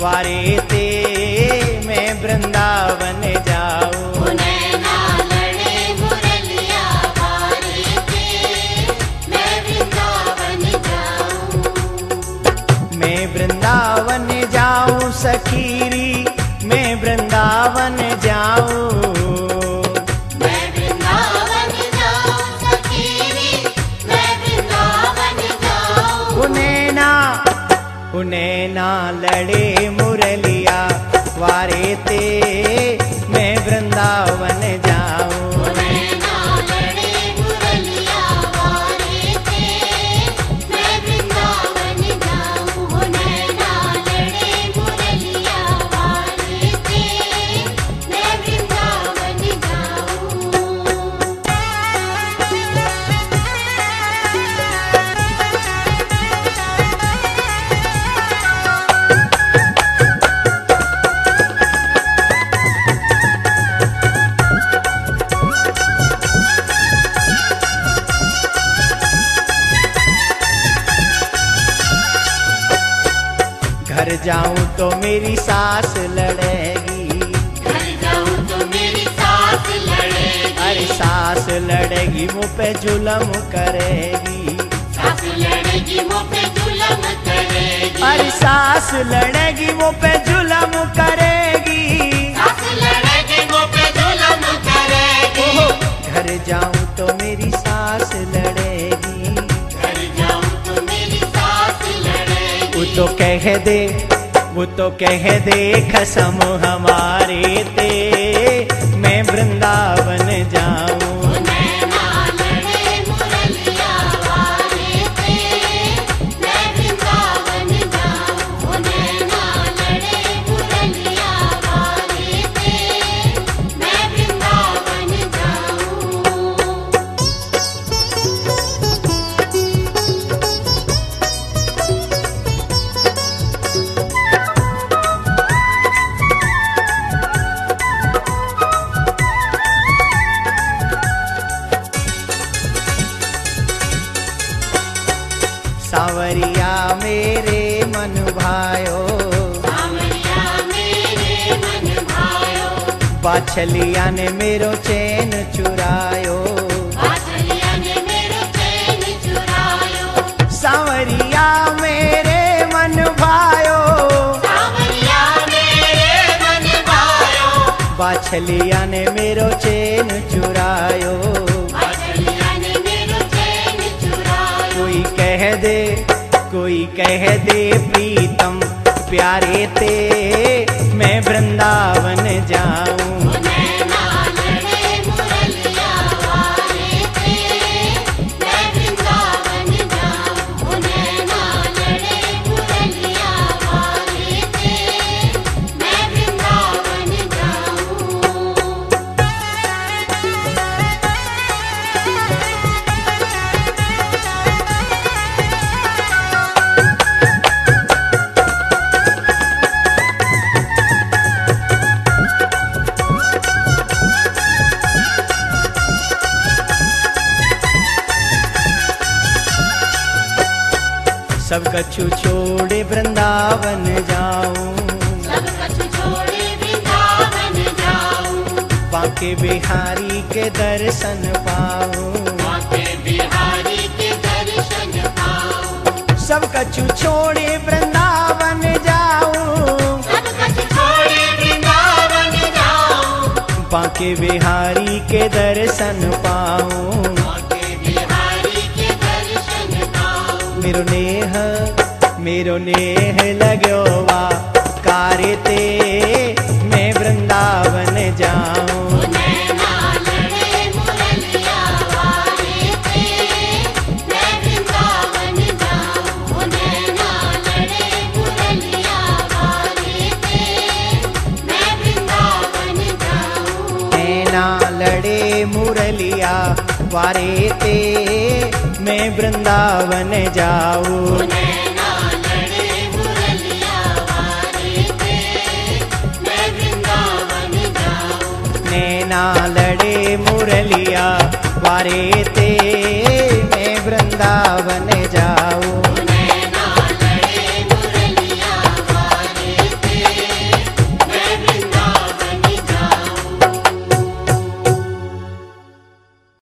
वारे ते मैं वृंदावन जाऊं। नैना लड़े मुरलिया वारे ते मैं वृंदावन जाऊं। मैं वृंदावन जाऊं सखीरी, मैं वृंदावन जाऊं। मैं वृंदावन जाऊं सखीरी, मैं वृंदावन जाऊं। नैना लड़े मुरलिया वारे ते मैं वृंदावन जाऊं। नैना लड़े मुरलिया वारे ते मैं वृंदावन जाऊं। नैना लड़े मुरलिया वारे ते मैं वृंदावन घर जाऊं तो मेरी सास लड़ेगी। घर जाऊं तो मेरी सास लड़ेगी। अरे सास लड़ेगी मुँह पे जुलम करेगी। सास लड़ेगी मुँह पे जुलम करेगी। अरे सास लड़ेगी मुँह पे जुलम करेगी। सास लड़ेगी मुँह पे जुलम करेगी। ओहो, घर जाऊं तो मेरी सास लड़ेगी। घर जाऊं तो मेरी सास लड़ेगी। वो तो कह दे कसम हमारे ते मैं वृंदावन जाऊं। नैना लड़े मुरलिया वारे ते मैं वृंदावन जाऊं। नैना लड़े मुरलिया वारे ते मैं वृंदावन जाऊं। सावरिया मेरे मन भायो, सावरिया मेरे मन भायो। बाछलिया ने मेरो चैन चुरायो। बाछलिया ने मेरो चैन चुरायो। सावरिया मेरे मन भायो, सावरिया मेरे मन भायो। बाछलिया ने मेरो चैन चुरायो। बाछलिया ने मेरो चैन चुरायो। कोई कह दे प्रीतम प्यारे ते मैं वृंदावन जाऊं। नैना लड़े मुरलिया वारे ते मैं वृंदावन जाऊं। नैना लड़े मुरलिया वारे ते मैं वृंदावन जाऊं। सब कछु छोड़े वृंदावन जाऊं। सब कछु छोड़े वृंदावन जाऊं। बांके बिहारी के दर्शन पाऊं। बांके बिहारी के दर्शन पाऊं। सब कछु छोड़े वृंदावन जाऊं। सब कछु छोड़े वृंदावन जाऊं। बांके बिहारी के दर्शन पाऊं। बांके बिहारी के दर्शन पाऊं। मेरो नेह लगो वा कारे ते मैं वृंदावन जाऊं। नैना लड़े मुरलिया वारे ते मैं वृंदावन जाऊं। नैना लड़े मुरलिया वारे ते मैं वृंदावन जाऊं। नैना लड़े मुरलिया वारे ते मैं वृंदावन जाऊं। नैना लड़े मुरलिया वारे ते मैं वृंदावन जाऊं। नैना लड़े मुरलिया वारे ते